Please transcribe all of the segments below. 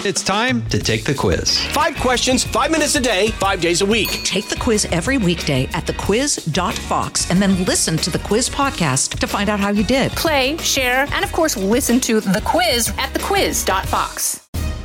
It's time to take the quiz. 5 questions, 5 minutes a day, 5 days a week. Take the quiz every weekday at thequiz.fox and then listen to the quiz podcast to find out how you did. Play, share, and of course, listen to the quiz at thequiz.fox.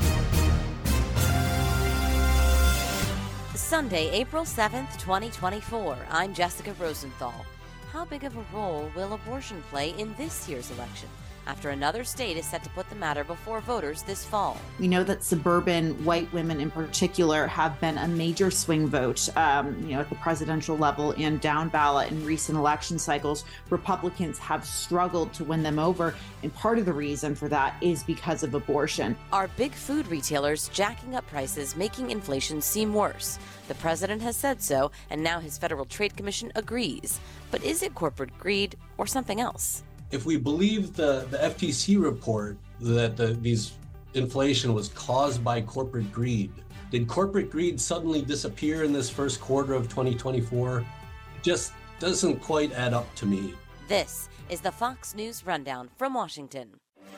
Sunday, April 7th, 2024. I'm Jessica Rosenthal. How big of a role will abortion play in this year's election, after another state is set to put the matter before voters this fall? We know that suburban white women in particular have been a major swing vote, at the presidential level and down ballot in recent election cycles. Republicans have struggled to win them over, and part of the reason for that is because of abortion. Are big food retailers jacking up prices, making inflation seem worse? The president has said so, and now his Federal Trade Commission agrees. But is it corporate greed or something else? If we believe the FTC report that these inflation was caused by corporate greed, did corporate greed suddenly disappear in this first quarter of 2024? It just doesn't quite add up to me. This is the Fox News Rundown from Washington.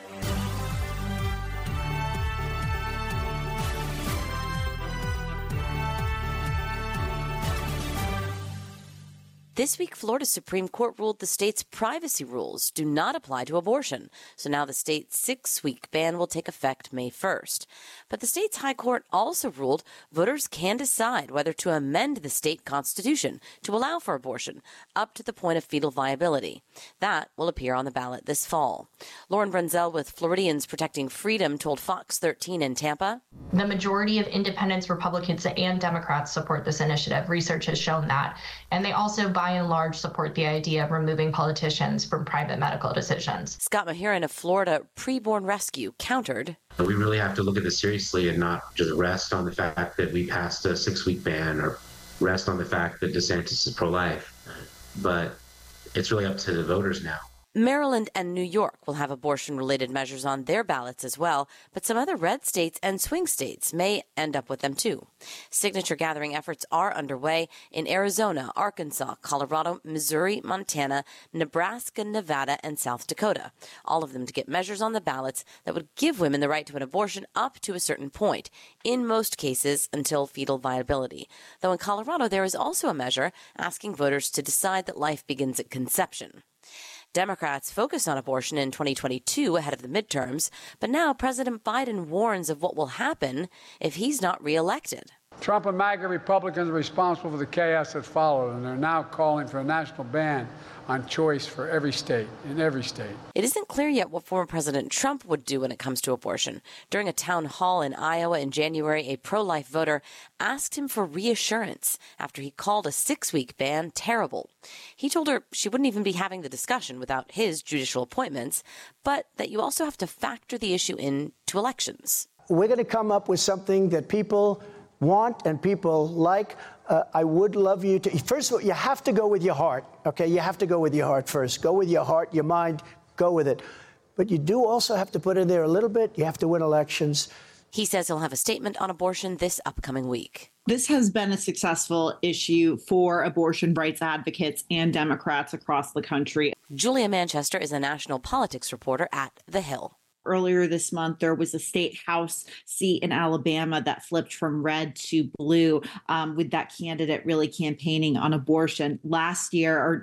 This week, Florida's Supreme Court ruled the state's privacy rules do not apply to abortion. So now the state's 6-week ban will take effect May 1st. But the state's high court also ruled voters can decide whether to amend the state constitution to allow for abortion up to the point of fetal viability. That will appear on the ballot this fall. Lauren Brunzell with Floridians Protecting Freedom told Fox 13 in Tampa. The majority of independents, Republicans, and Democrats support this initiative. Research has shown that. And they also, by and large, support the idea of removing politicians from private medical decisions. Scott Mahiran of Florida Preborn Rescue countered. We really have to look at this seriously and not just rest on the fact that we passed a 6-week ban or rest on the fact that DeSantis is pro-life. But it's really up to the voters now. Maryland and New York will have abortion-related measures on their ballots as well, but some other red states and swing states may end up with them too. Signature gathering efforts are underway in Arizona, Arkansas, Colorado, Missouri, Montana, Nebraska, Nevada, and South Dakota, all of them to get measures on the ballots that would give women the right to an abortion up to a certain point, in most cases until fetal viability. Though in Colorado, there is also a measure asking voters to decide that life begins at conception. Democrats focused on abortion in 2022 ahead of the midterms, but now President Biden warns of what will happen if he's not reelected. Trump and MAGA Republicans are responsible for the chaos that followed, and they're now calling for a national ban on choice for every state, in every state. It isn't clear yet what former President Trump would do when it comes to abortion. During a town hall in Iowa in January, a pro-life voter asked him for reassurance after he called a 6-week ban terrible. He told her she wouldn't even be having the discussion without his judicial appointments, but that you also have to factor the issue into elections. We're going to come up with something that people want and people like. I would love you to, first of all, you have to go with your heart, okay? You have to go with your heart first. Go with your heart, your mind, go with it. But you do also have to put in there a little bit. You have to win elections. He says he'll have a statement on abortion this upcoming week. This has been a successful issue for abortion rights advocates and Democrats across the country. Julia Manchester is a national politics reporter at The Hill. Earlier this month, there was a state house seat in Alabama that flipped from red to blue, with that candidate really campaigning on abortion. Last year,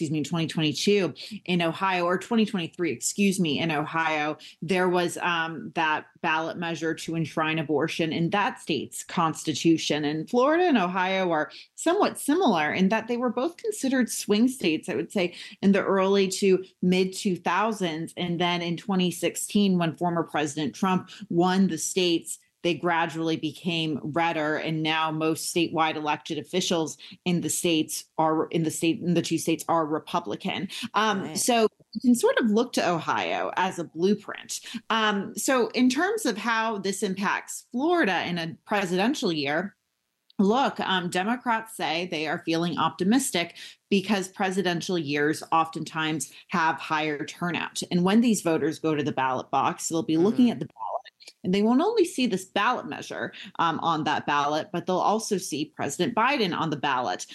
2022 in Ohio, or 2023, in Ohio, there was that ballot measure to enshrine abortion in that state's constitution. And Florida and Ohio are somewhat similar in that they were both considered swing states, I would say, in the early to mid 2000s. And then in 2016, when former President Trump won the states, they gradually became redder, and now most statewide elected officials in the two states are Republican. So you can sort of look to Ohio as a blueprint. So in terms of how this impacts Florida in a presidential year, look, Democrats say they are feeling optimistic because presidential years oftentimes have higher turnout. And when these voters go to the ballot box, they'll be looking at the ballot. And they won't only see this ballot measure on that ballot, but they'll also see President Biden on the ballot.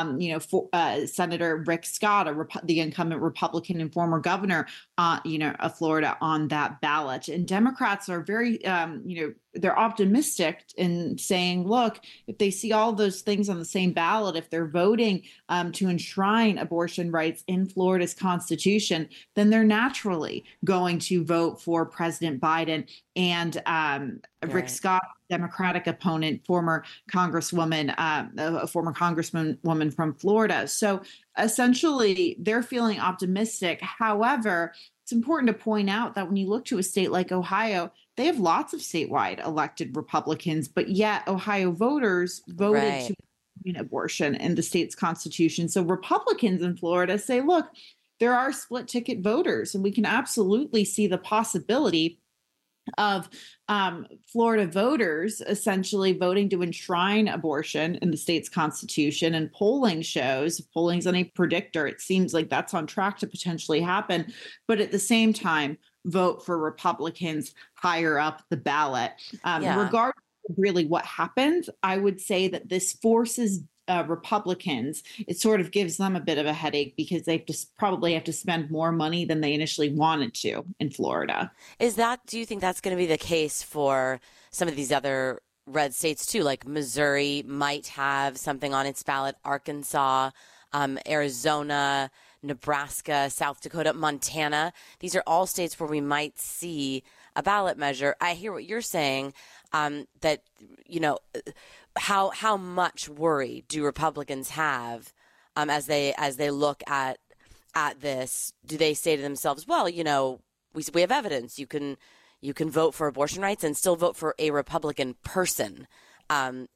Senator Rick Scott, the incumbent Republican and former governor, of Florida, on that ballot. And Democrats are very, they're optimistic in saying, look, if they see all those things on the same ballot, if they're voting to enshrine abortion rights in Florida's constitution, then they're naturally going to vote for President Biden and Rick Scott, Democratic opponent, former congresswoman, a former congresswoman from Florida. So essentially, they're feeling optimistic. However, it's important to point out that when you look to a state like Ohio, they have lots of statewide elected Republicans, but yet Ohio voters voted to ban abortion in the state's constitution. So Republicans in Florida say, look, there are split ticket voters, and we can absolutely see the possibility of Florida voters essentially voting to enshrine abortion in the state's constitution. And polling shows, if polling's any predictor, it seems like that's on track to potentially happen. But at the same time, vote for Republicans higher up the ballot. Regardless of really what happens, I would say that this forces Republicans, it sort of gives them a bit of a headache because they probably have to spend more money than they initially wanted to in Florida. Do you think that's going to be the case for some of these other red states too? Like Missouri might have something on its ballot, Arkansas, Arizona, Nebraska, South Dakota, Montana. These are all states where we might see a ballot measure. I hear what you're saying, that, how much worry do Republicans have as they look at this? Do they say to themselves, well, we have evidence. You can vote for abortion rights and still vote for a Republican person. And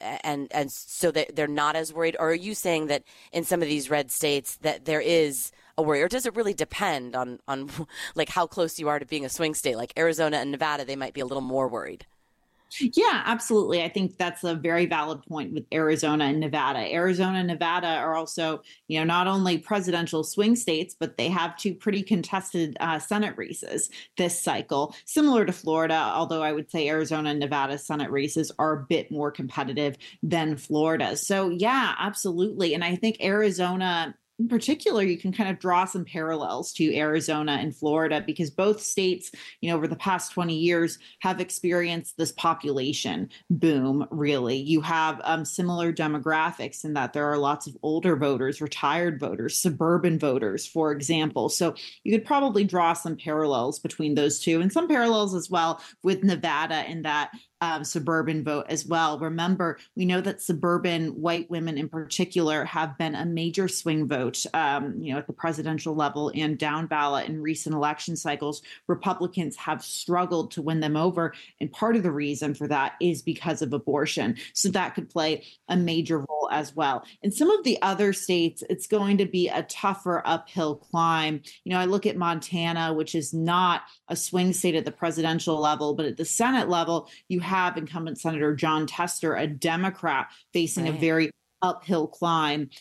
so they're not as worried? Or are you saying that in some of these red states that there is a worry? Or does it really depend on like how close you are to being a swing state? Like Arizona and Nevada, they might be a little more worried. Yeah, absolutely. I think that's a very valid point with Arizona and Nevada. Arizona and Nevada are also, not only presidential swing states, but they have two pretty contested Senate races this cycle, similar to Florida, although I would say Arizona and Nevada Senate races are a bit more competitive than Florida. So, yeah, absolutely. And I think Arizona in particular, you can kind of draw some parallels to Arizona and Florida because both states, over the past 20 years have experienced this population boom, really. You have similar demographics in that there are lots of older voters, retired voters, suburban voters, for example. So you could probably draw some parallels between those two and some parallels as well with Nevada in that suburban vote as well. Remember, we know that suburban white women in particular have been a major swing vote, at the presidential level and down ballot in recent election cycles. Republicans have struggled to win them over. And part of the reason for that is because of abortion. So that could play a major role as well. In some of the other states, it's going to be a tougher uphill climb. I look at Montana, which is not a swing state at the presidential level, but at the Senate level, you have incumbent Senator Jon Tester, a Democrat, facing a very uphill climb,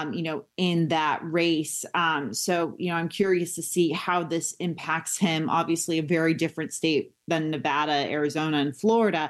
in that race. So, I'm curious to see how this impacts him. Obviously, a very different state than Nevada, Arizona, and Florida.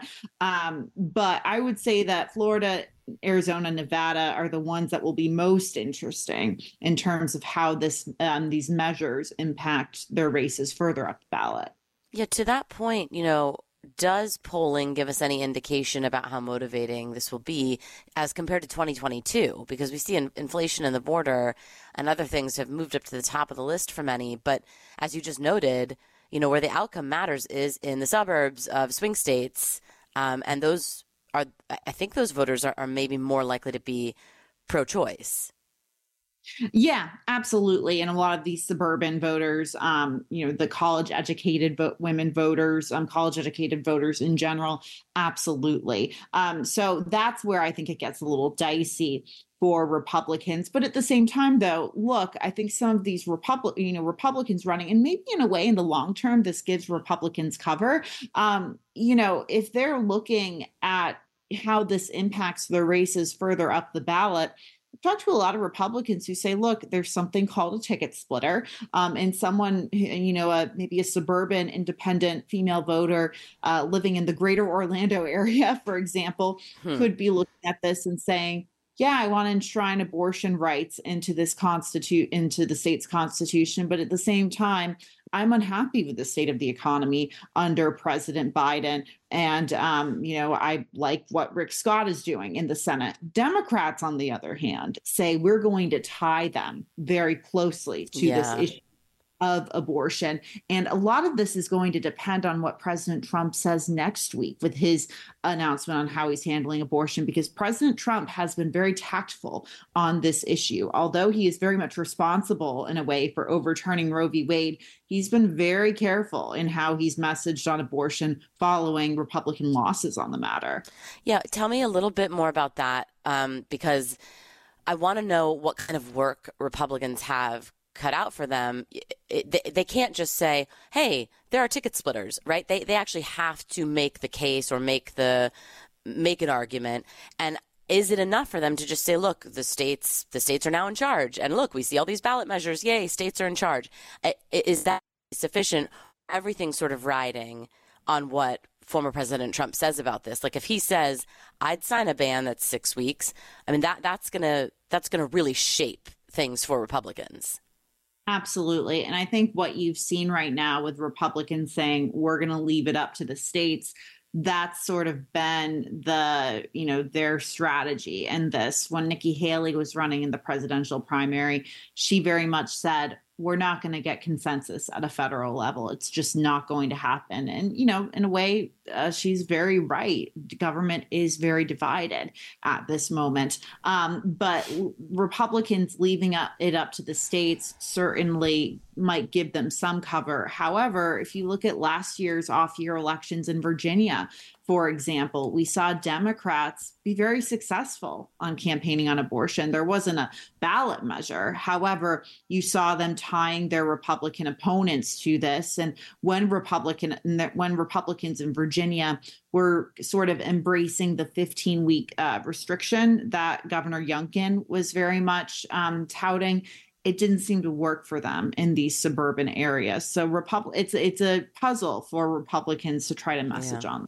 But I would say that Florida, Arizona, Nevada are the ones that will be most interesting in terms of how these measures impact their races further up the ballot. Yeah, to that point, does polling give us any indication about how motivating this will be as compared to 2022? Because we see inflation and the border and other things have moved up to the top of the list for many. But as you just noted, where the outcome matters is in the suburbs of swing states. And those are, I think those voters are maybe more likely to be pro-choice. Yeah, absolutely. And a lot of these suburban voters, the college-educated women voters, college-educated voters in general, absolutely. So that's where I think it gets a little dicey for Republicans. But at the same time, though, look, I think some of these Republicans running, and maybe in a way in the long term, this gives Republicans cover. If they're looking at how this impacts their races further up the ballot, I've talked to a lot of Republicans who say, look, there's something called a ticket splitter. And someone, maybe a suburban independent female voter living in the greater Orlando area, for example, could be looking at this and saying, yeah, I want to enshrine abortion rights into the state's constitution. But at the same time, I'm unhappy with the state of the economy under President Biden. And, I like what Rick Scott is doing in the Senate. Democrats, on the other hand, say we're going to tie them very closely to this issue of abortion. And a lot of this is going to depend on what President Trump says next week with his announcement on how he's handling abortion, because President Trump has been very tactful on this issue. Although he is very much responsible in a way for overturning Roe v. Wade, he's been very careful in how he's messaged on abortion following Republican losses on the matter. Yeah, tell me a little bit more about that, because I want to know what kind of work Republicans have cut out for them. They can't just say, hey, there are ticket splitters, right? They actually have to make the case or make an argument. And is it enough for them to just say, look, the states are now in charge, and look, we see all these ballot measures, yay, states are in charge? Is that sufficient? Everything's sort of riding on what former President Trump says about this. Like, if he says, I'd sign a ban that's 6 weeks, I mean, that's gonna really shape things for Republicans. Absolutely. And I think what you've seen right now with Republicans saying we're going to leave it up to the states, that's sort of been their strategy in this. When Nikki Haley was running in the presidential primary, she very much said, we're not going to get consensus at a federal level. It's just not going to happen. And, in a way, she's very right. The government is very divided at this moment. But Republicans leaving it up to the states certainly might give them some cover. However, if you look at last year's off-year elections in Virginia, for example, we saw Democrats be very successful on campaigning on abortion. There wasn't a ballot measure. However, you saw them tying their Republican opponents to this. And when Republicans in Virginia were sort of embracing the 15-week restriction that Governor Youngkin was very much touting, it didn't seem to work for them in these suburban areas. So it's a puzzle for Republicans to try to message on.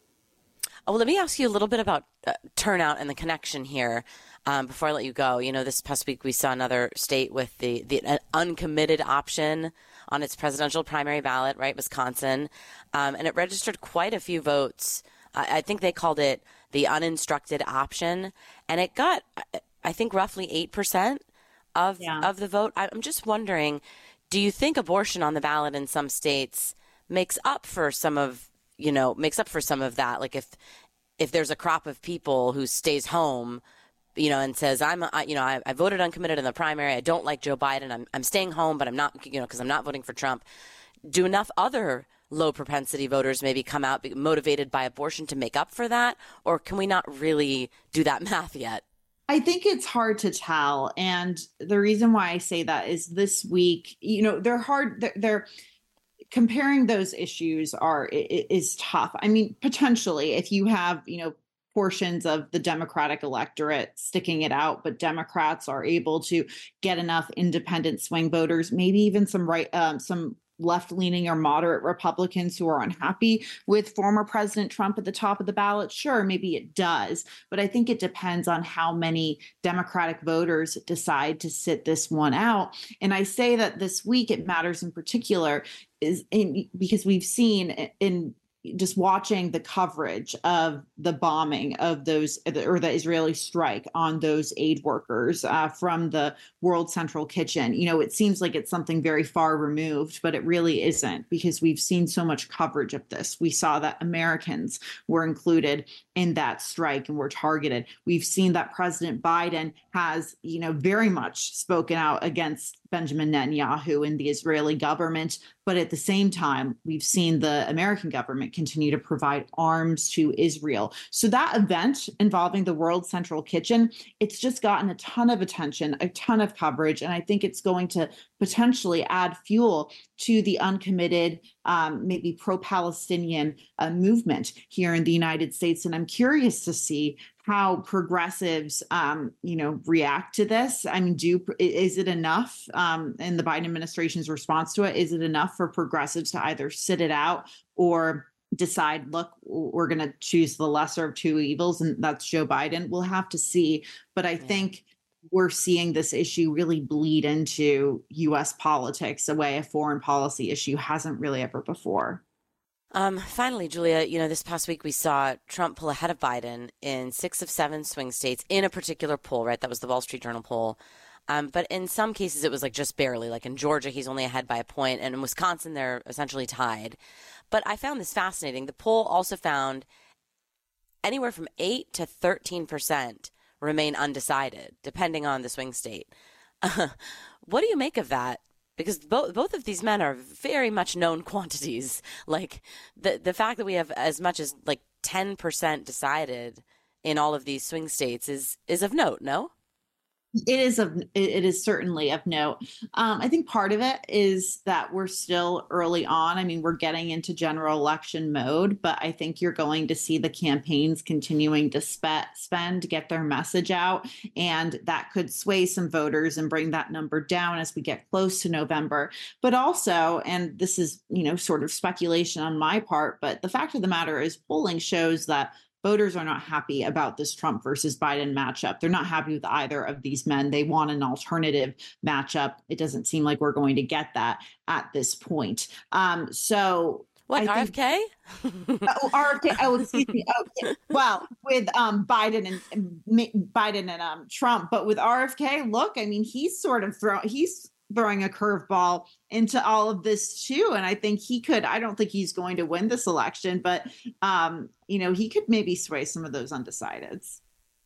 Oh, well, let me ask you a little bit about turnout and the connection here before I let you go. This past week we saw another state with the uncommitted option on its presidential primary ballot, right, Wisconsin, and it registered quite a few votes. I think they called it the uninstructed option, and it got, I think, roughly 8% of the vote. I'm just wondering, do you think abortion on the ballot in some states makes up for some of that? Like if there's a crop of people who stays home, and says, I voted uncommitted in the primary. I don't like Joe Biden. I'm staying home, but I'm not, because I'm not voting for Trump. Do enough other low propensity voters maybe come out motivated by abortion to make up for that? Or can we not really do that math yet? I think it's hard to tell. And the reason why I say that is this week, they're comparing those issues is tough. I mean, potentially, if you have, portions of the Democratic electorate sticking it out, but Democrats are able to get enough independent swing voters, maybe even some left-leaning or moderate Republicans who are unhappy with former President Trump at the top of the ballot, sure, maybe it does. But I think it depends on how many Democratic voters decide to sit this one out. And I say that this week it matters in particular because we've seen in just watching the coverage of the bombing of the Israeli strike on those aid workers from the World Central Kitchen. It seems like it's something very far removed, but it really isn't, because we've seen so much coverage of this. We saw that Americans were included in that strike and were targeted. We've seen that President Biden has, very much spoken out against Benjamin Netanyahu and the Israeli government. But at the same time, we've seen the American government continue to provide arms to Israel. So that event involving the World Central Kitchen, it's just gotten a ton of attention, a ton of coverage. And I think it's going to potentially add fuel to the uncommitted, maybe pro-Palestinian movement here in the United States. And I'm curious to see how progressives, react to this. I mean, is it enough in the Biden administration's response to it? Is it enough for progressives to either sit it out or decide, look, we're going to choose the lesser of two evils, and that's Joe Biden. We'll have to see. But I think we're seeing this issue really bleed into U.S. politics a way a foreign policy issue hasn't really ever before. Finally, Julia, this past week we saw Trump pull ahead of Biden in 6 of 7 swing states in a particular poll, right? That was the Wall Street Journal poll. But in some cases, it was like just barely. Like in Georgia, he's only ahead by a point. And in Wisconsin, they're essentially tied. But I found this fascinating. The poll also found anywhere from 8 to 13% remain undecided, depending on the swing state. What do you make of that? Because both of these men are very much known quantities. Like the fact that we have as much as like 10% decided in all of these swing states is of note, no? It is certainly of note. I think part of it is that we're still early on. I mean, we're getting into general election mode, but I think you're going to see the campaigns continuing to spend, get their message out, and that could sway some voters and bring that number down as we get close to November. But also, and this is, sort of speculation on my part, but the fact of the matter is polling shows that voters are not happy about this Trump versus Biden matchup. They're not happy with either of these men. They want an alternative matchup. It doesn't seem like we're going to get that at this point. So what, RFK? RFK. Oh, excuse me. Okay. Well, with Biden and Trump, but with RFK, look, I mean, he's throwing a curveball into all of this too. And I think I don't think he's going to win this election, but he could maybe sway some of those undecideds.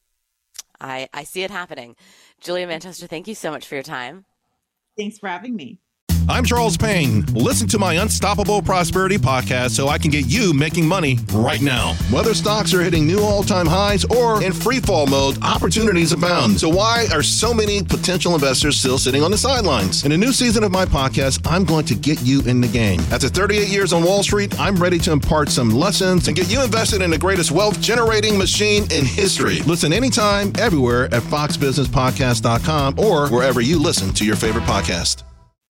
I see it happening. Julia Manchester, thank you so much for your time. Thanks for having me. I'm Charles Payne. Listen to my Unstoppable Prosperity podcast so I can get you making money right now. Whether stocks are hitting new all-time highs or in free fall mode, opportunities abound. So why are so many potential investors still sitting on the sidelines? In a new season of my podcast, I'm going to get you in the game. After 38 years on Wall Street, I'm ready to impart some lessons and get you invested in the greatest wealth-generating machine in history. Listen anytime, everywhere at foxbusinesspodcast.com or wherever you listen to your favorite podcast.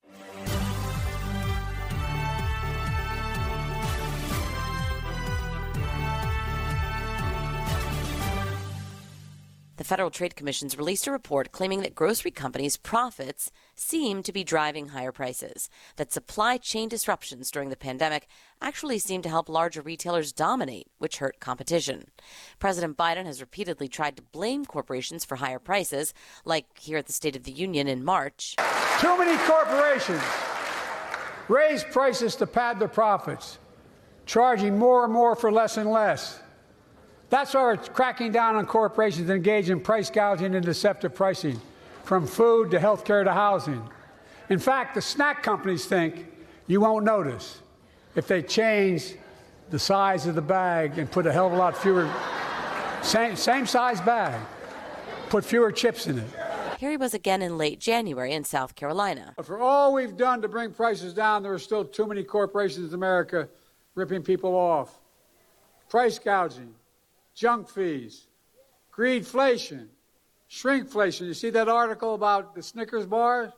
The Federal Trade Commission's released a report claiming that grocery companies' profits seem to be driving higher prices, that supply chain disruptions during the pandemic actually seem to help larger retailers dominate, which hurt competition. President Biden has repeatedly tried to blame corporations for higher prices, like here at the State of the Union in March. Too many corporations raise prices to pad their profits, charging more and more for less and less. That's why we're cracking down on corporations that engage in price gouging and deceptive pricing, from food to healthcare to housing. In fact, the snack companies think you won't notice if they change the size of the bag and put a hell of a lot fewer, same size bag, put fewer chips in it. Here he was again in late January in South Carolina. But for all we've done to bring prices down, there are still too many corporations in America ripping people off. Price gouging, junk fees, greedflation, shrinkflation. You see that article about the Snickers bars?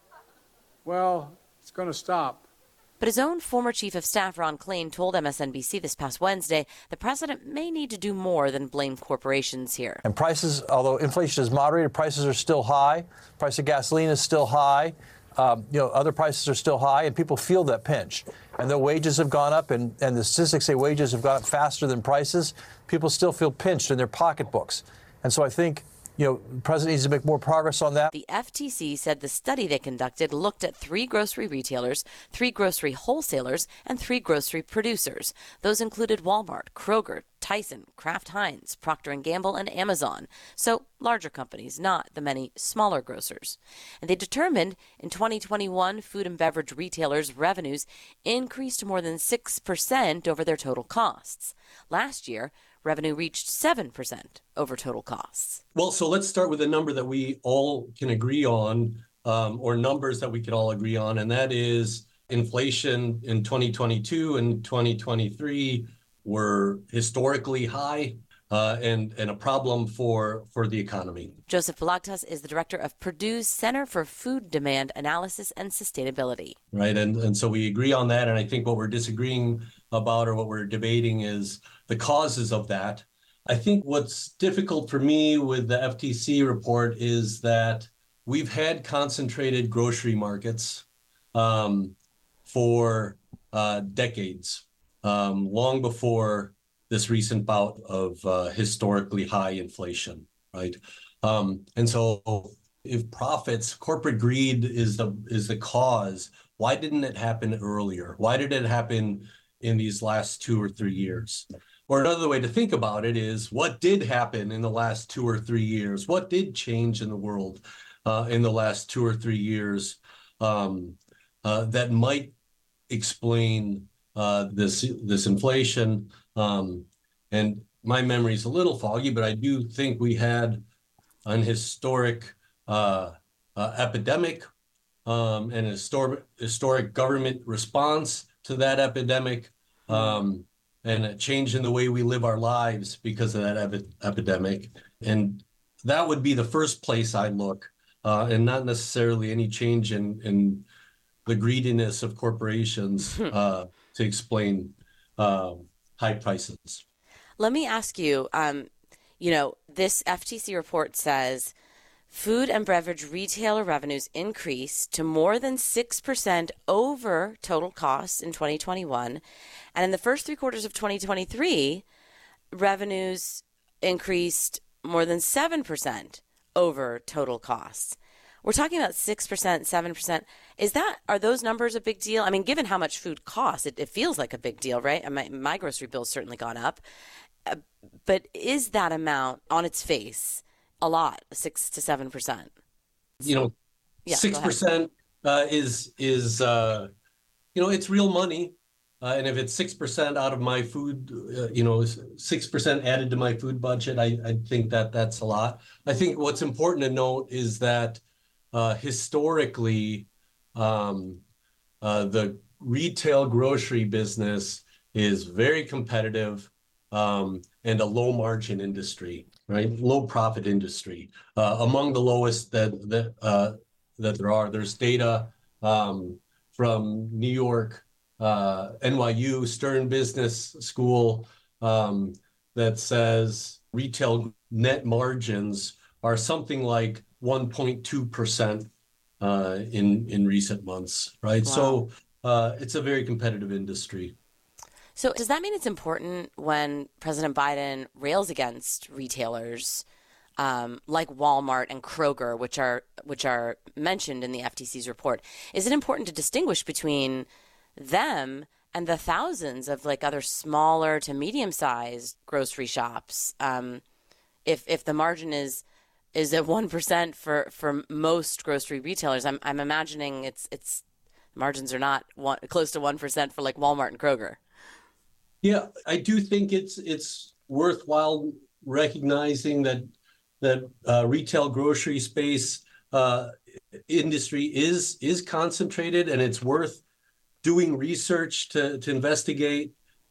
Well, it's going to stop. But his own former chief of staff, Ron Klain, told MSNBC this past Wednesday the president may need to do more than blame corporations here. And prices, although inflation is moderated, prices are still high. Price of gasoline is still high. Other prices are still high, and people feel that pinch. And though wages have gone up, and the statistics say wages have gone up faster than prices, people still feel pinched in their pocketbooks. And so I think, the president needs to make more progress on that. The FTC said the study they conducted looked at 3 grocery retailers, 3 grocery wholesalers, and 3 grocery producers. Those included Walmart, Kroger, Tyson, Kraft Heinz, Procter & Gamble, and Amazon. So larger companies, not the many smaller grocers. And they determined in 2021, food and beverage retailers' revenues increased more than 6% over their total costs. Last year, revenue reached 7% over total costs. Well, so let's start with a number that we all can agree on, or numbers that we can all agree on, and that is inflation in 2022 and 2023 were historically high and a problem for the economy. Joseph Balagtas is the director of Purdue's Center for Food Demand Analysis and Sustainability. Right, and so we agree on that, and I think what we're disagreeing about, or what we're debating, is the causes of that. I think what's difficult for me with the FTC report is that we've had concentrated grocery markets for decades, long before this recent bout of historically high inflation, right? And so if corporate greed is the cause, why didn't it happen earlier? Why did it happen in these last 2 or 3 years? Or another way to think about it is, what did happen in the last 2 or 3 years? What did change in the world in the last 2 or 3 years that might explain this inflation? And my memory is a little foggy, but I do think we had an historic epidemic and a historic government response to that epidemic, and a change in the way we live our lives because of that epidemic. And that would be the first place I look, and not necessarily any change in the greediness of corporations to explain high prices. Let me ask you, this FTC report says food and beverage retailer revenues increased to more than 6% over total costs in 2021. And in the first 3 quarters of 2023, revenues increased more than 7% over total costs. We're talking about 6%, 7%. Are those numbers a big deal? I mean, given how much food costs, it feels like a big deal, right? My grocery bill's certainly gone up. But is that amount on its face a lot, 6 to 7%? 6% is it's real money. And if it's 6% out of my food, 6% added to my food budget, I think that's a lot. I think what's important to note is that historically, the retail grocery business is very competitive and a low margin industry, right? Low profit industry, among the lowest that there are. There's data from New York, NYU Stern Business School that says retail net margins are something like 1.2% in recent months, right? Wow. So it's a very competitive industry. So does that mean it's important when President Biden rails against retailers like Walmart and Kroger, which are mentioned in the FTC's report? Is it important to distinguish between them and the thousands of other smaller to medium-sized grocery shops? If the margin is at 1% for most grocery retailers, I'm imagining it's margins are not close to 1% for Walmart and Kroger. Yeah, I do think it's worthwhile recognizing that retail grocery space industry is concentrated, and it's worth doing research to investigate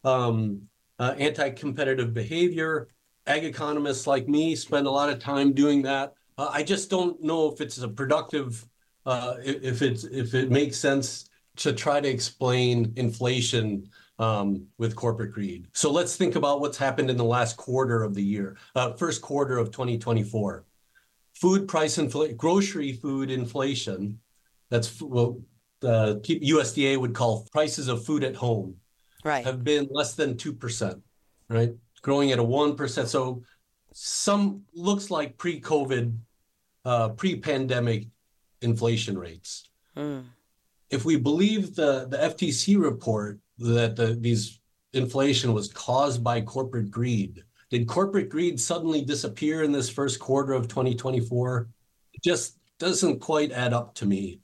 anti-competitive behavior. Ag economists like me spend a lot of time doing that. I just don't know if it's a productive, if it makes sense to try to explain inflation with corporate greed. So let's think about what's happened in the last quarter of the year, first quarter of 2024. Food price grocery food inflation, that's what the USDA would call prices of food at home, right, have been less than 2%, right? Growing at a 1%. So some looks like pre-COVID, pre-pandemic inflation rates. If we believe the FTC report that these inflation was caused by corporate greed, did corporate greed suddenly disappear in this first quarter of 2024? It just doesn't quite add up to me.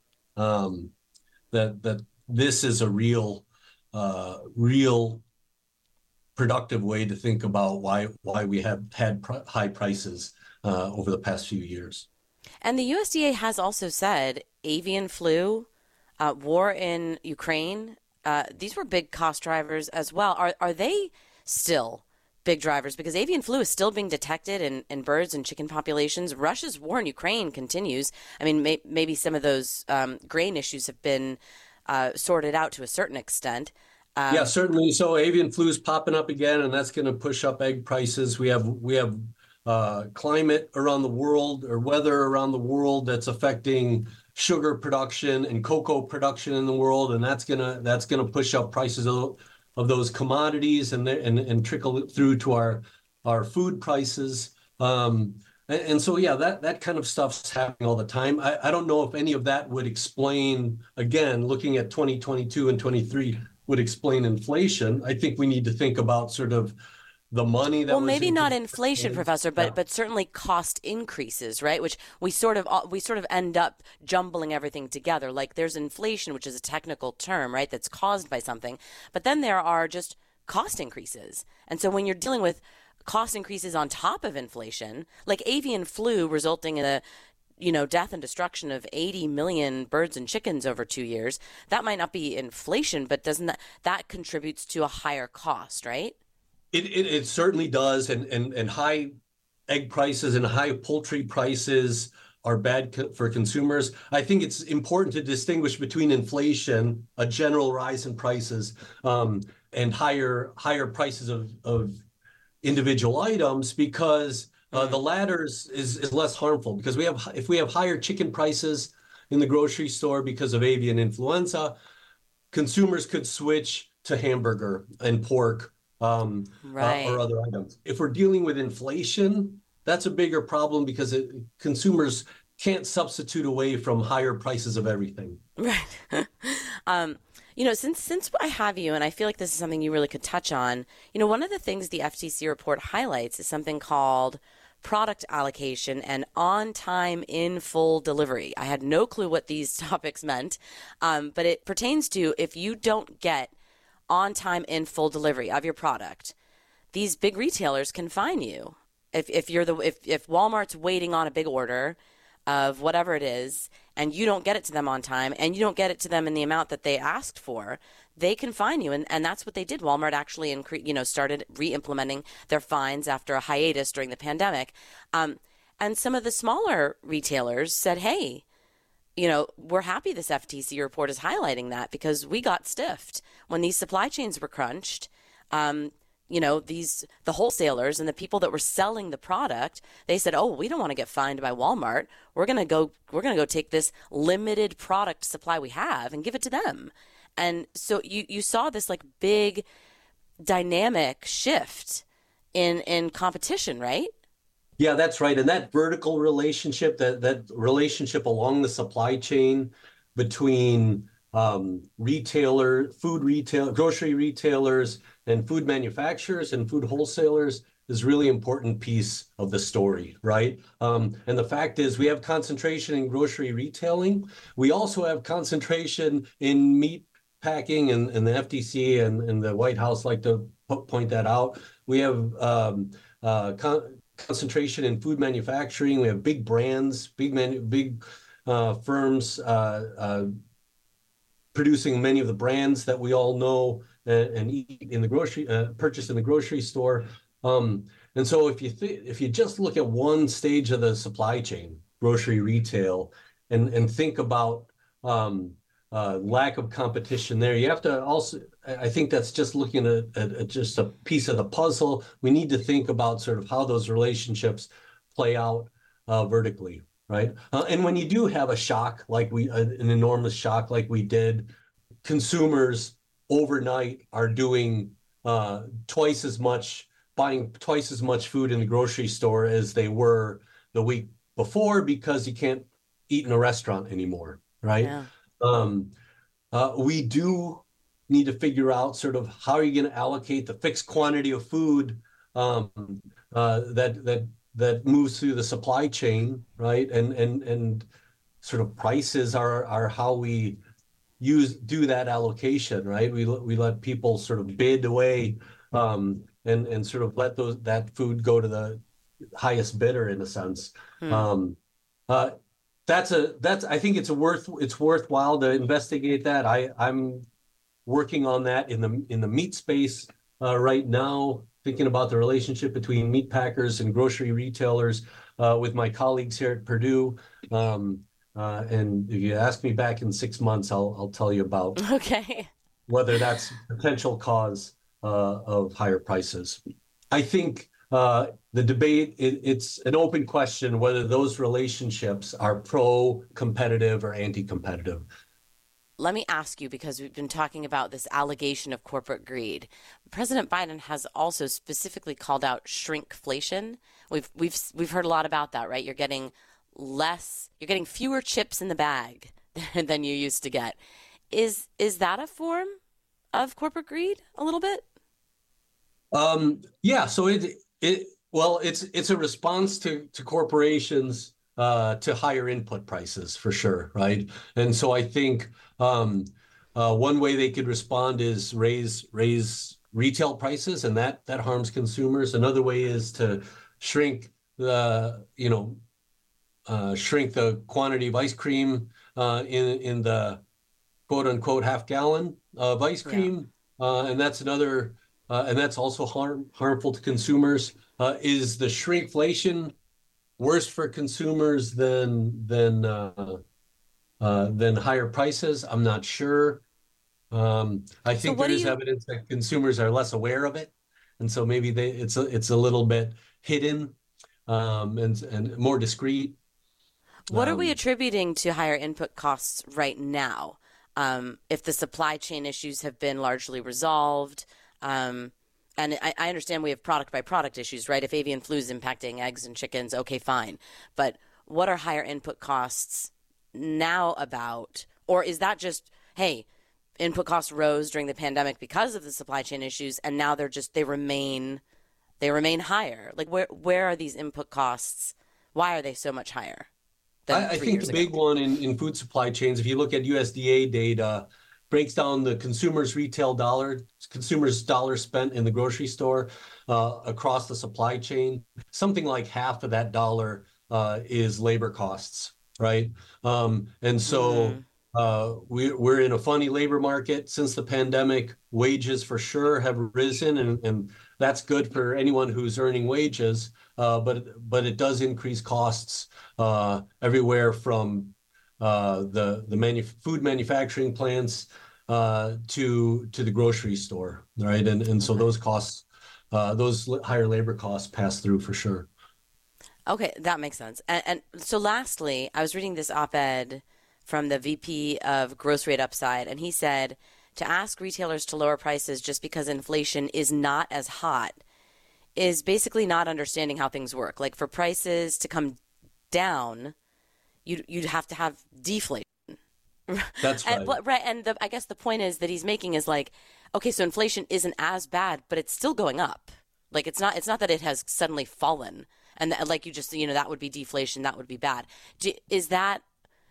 That this is a real productive way to think about why we have had high prices over the past few years. And the USDA has also said avian flu, war in Ukraine, these were big cost drivers as well. Are they still big drivers? Because avian flu is still being detected in birds and chicken populations. Russia's war in Ukraine continues. I mean, maybe some of those grain issues have been sorted out to a certain extent. Yeah, certainly. So avian flu is popping up again, and that's going to push up egg prices. We have climate around the world, or weather around the world, that's affecting sugar production and cocoa production in the world, and that's gonna push up prices of those commodities and trickle through to our food prices. And so, yeah, that kind of stuff's happening all the time. I don't know if any of that would explain, again, looking at 2022 and 23, would explain inflation. I think we need to think about sort of the money that maybe not inflation, Professor, but certainly cost increases, right? Which we sort of end up jumbling everything together. Like there's inflation, which is a technical term, right? That's caused by something, but then there are just cost increases. And so when you're dealing with cost increases on top of inflation, like avian flu resulting in a death and destruction of 80 million birds and chickens over 2 years, that might not be inflation, but doesn't that contributes to a higher cost, right? It certainly does, and high egg prices and high poultry prices are bad for consumers. I think it's important to distinguish between inflation, a general rise in prices, and higher prices of individual items, because the latter is less harmful. Because if we have higher chicken prices in the grocery store because of avian influenza, consumers could switch to hamburger and pork. Or other items. If we're dealing with inflation, that's a bigger problem, because consumers can't substitute away from higher prices of everything. Right. Since I have you, and I feel like this is something you really could touch on, one of the things the FTC report highlights is something called product allocation and on-time in full delivery. I had no clue what these topics meant, but it pertains to if you don't get on time in full delivery of your product, these big retailers can fine you. If Walmart's waiting on a big order of whatever it is, and you don't get it to them on time, and you don't get it to them in the amount that they asked for, they can fine you. And that's what they did. Walmart actually started re-implementing their fines after a hiatus during the pandemic. And some of the smaller retailers said, hey, we're happy this FTC report is highlighting that, because we got stiffed when these supply chains were crunched. The wholesalers and the people that were selling the product, they said, "Oh, we don't want to get fined by Walmart. We're gonna go take this limited product supply we have and give it to them." And so you saw this like big dynamic shift in competition, right? Yeah, that's right. And that vertical relationship, that relationship along the supply chain between grocery retailers and food manufacturers and food wholesalers is really important piece of the story, right? And the fact is, we have concentration in grocery retailing. We also have concentration in meat packing, and the FTC and the White House like to point that out. We have concentration in food manufacturing. We have big brands, big firms producing many of the brands that we all know and eat in the purchase in the grocery store. And so if you just look at one stage of the supply chain, grocery retail, and think about lack of competition there, you have to also, I think that's just looking at just a piece of the puzzle. We need to think about sort of how those relationships play out vertically, right? And when you do have a shock, like an enormous shock like we did, consumers overnight are doing buying twice as much food in the grocery store as they were the week before, because you can't eat in a restaurant anymore, right? Yeah. We do need to figure out sort of how are you going to allocate the fixed quantity of food that moves through the supply chain, right? And sort of prices are how we do that allocation, right? We let people sort of bid away and sort of let that food go to the highest bidder in a sense. I think it's worthwhile to investigate that. I'm working on that in the meat space right now, thinking about the relationship between meat packers and grocery retailers with my colleagues here at Purdue. And if you ask me back in 6 months, I'll tell you about. Okay. whether that's potential cause of higher prices. I think the debate, it's an open question whether those relationships are pro-competitive or anti-competitive. Let me ask you, because we've been talking about this allegation of corporate greed. President Biden has also specifically called out shrinkflation. We've heard a lot about that, right? You're getting fewer chips in the bag than you used to get. Is that a form of corporate greed a little bit? Yeah. So it's a response to corporations to higher input prices for sure, right? And so I think one way they could respond is raise retail prices, and that harms consumers. Another way is to shrink the quantity of ice cream in the quote unquote half gallon of ice cream, and that's another. And that's also harmful to consumers. Is the shrinkflation worse for consumers than higher prices? I'm not sure. I think there is evidence that consumers are less aware of it, and so maybe it's a little bit hidden and more discreet. What are we attributing to higher input costs right now? If the supply chain issues have been largely resolved. And I understand we have product by product issues, right? If avian flu is impacting eggs and chickens, okay, fine. But what are higher input costs now about? Or is that just, hey, input costs rose during the pandemic because of the supply chain issues, and now they remain higher? Like where are these input costs? Why are they so much higher? I think the big one in food supply chains, if you look at USDA data, breaks down the consumer's dollar spent in the grocery store across the supply chain. Something like half of that dollar is labor costs, right? And so we're in a funny labor market since the pandemic. Wages for sure have risen, and that's good for anyone who's earning wages, but it does increase costs everywhere from the food manufacturing plants to the grocery store, right? And so those costs, those higher labor costs pass through for sure. Okay, that makes sense. And so lastly, I was reading this op-ed from the VP of Grocery at Upside, and he said to ask retailers to lower prices just because inflation is not as hot is basically not understanding how things work. Like for prices to come down, you'd have to have deflation. That's right. Right. And I guess the point is that he's making is like, okay, so inflation isn't as bad, but it's still going up. Like it's not that it has suddenly fallen. And like you just, that would be deflation. That would be bad. Does that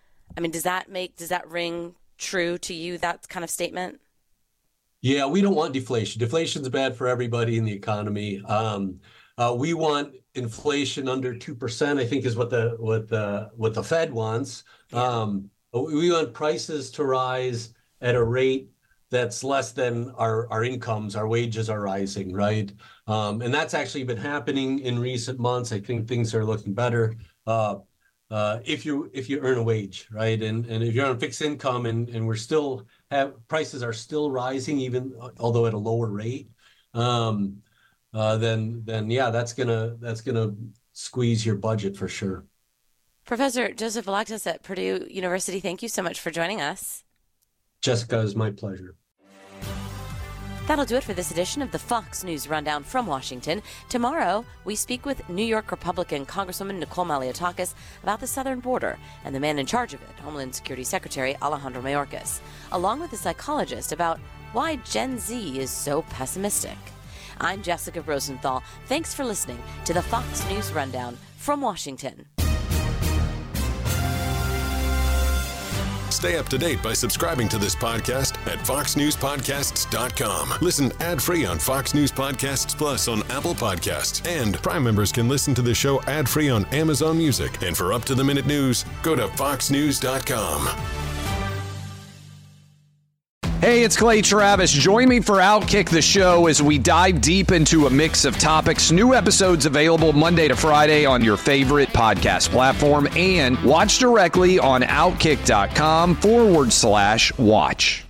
ring true to you, that kind of statement? Yeah, we don't want deflation. Deflation's bad for everybody in the economy. We want inflation under 2%, I think is what the Fed wants. Yeah. We want prices to rise at a rate that's less than our incomes, our wages are rising, right? And that's actually been happening in recent months. I think things are looking better if you earn a wage, right? And if you're on fixed income and prices are still rising, even although at a lower rate, then yeah, that's gonna squeeze your budget for sure. Professor Joseph Valaktis at Purdue University, thank you so much for joining us. Jessica, it's my pleasure. That'll do it for this edition of the Fox News Rundown from Washington. Tomorrow, we speak with New York Republican Congresswoman Nicole Malliotakis about the southern border and the man in charge of it, Homeland Security Secretary Alejandro Mayorkas, along with a psychologist about why Gen Z is so pessimistic. I'm Jessica Rosenthal. Thanks for listening to the Fox News Rundown from Washington. Stay up to date by subscribing to this podcast at foxnewspodcasts.com. Listen ad-free on Fox News Podcasts Plus on Apple Podcasts. And Prime members can listen to the show ad-free on Amazon Music. And for up-to-the-minute news, go to foxnews.com. Hey, it's Clay Travis. Join me for Outkick the Show as we dive deep into a mix of topics. New episodes available Monday to Friday on your favorite podcast platform, and watch directly on Outkick.com/watch.